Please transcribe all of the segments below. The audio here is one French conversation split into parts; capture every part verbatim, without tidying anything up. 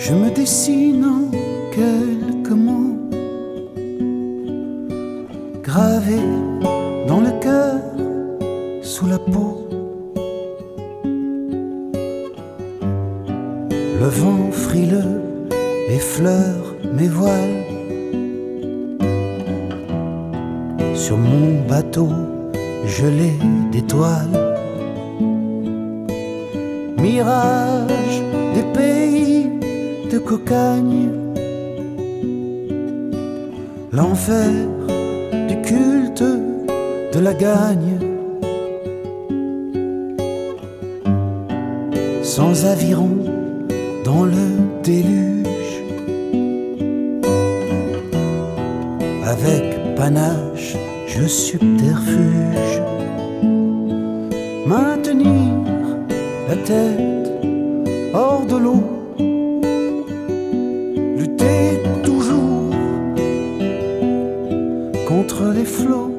Je me dessine en quelques mots gravés dans le cœur, sous la peau. Le vent frileux effleure mes voiles. Sur mon bateau gelé d'étoiles, mirage des pays de cocagne, l'enfer du culte de la gagne. Sans aviron dans le déluge, avec panache je subterfuge, maintenir la tête hors de l'eau, lutter toujours contre les flots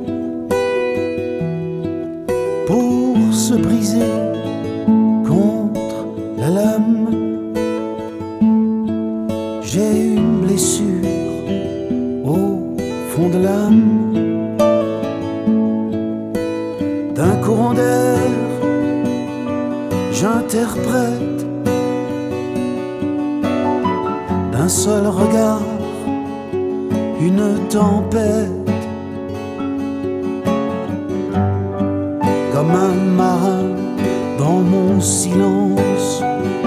pour se briser contre la lame. J'ai une blessure au fond de l'âme, d'un courant d'air j'interprète, d'un seul regard une tempête. Comme un marin dans mon silence,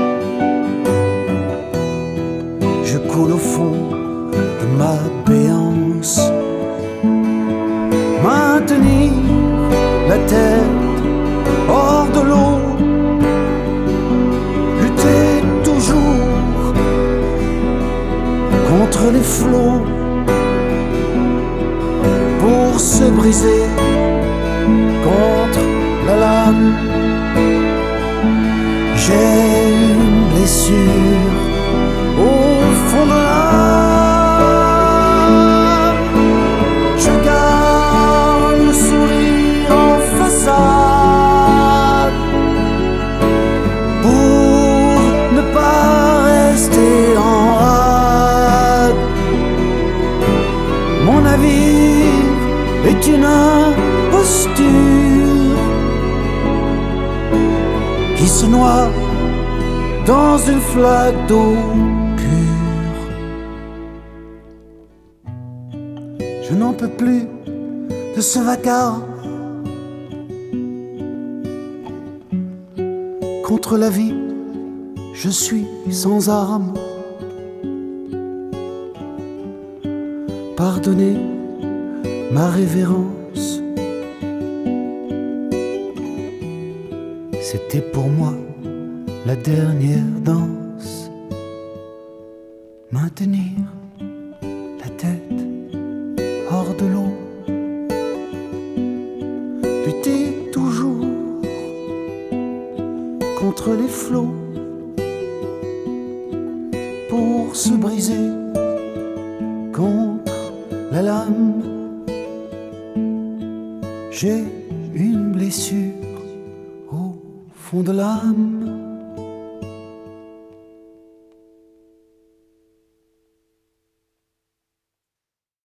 je coule au fond de ma béance. Maintenir la tête hors de l'eau, lutter toujours contre les flots pour se briser contre la lame. J'ai une blessure au fond de l'âme. Je garde le sourire en façade pour ne pas rester en rade. Mon navire est une imposture qui se noie dans une flaque d'eau pure. Je n'en peux plus de ce vacarme contre la vie. Je suis sans armes. Pardonnez ma révérence, c'était pour moi la dernière danse. Maintenir la tête hors de l'eau, lutter toujours contre les flots pour se briser contre la lame. J'ai une blessure au fond de l'âme.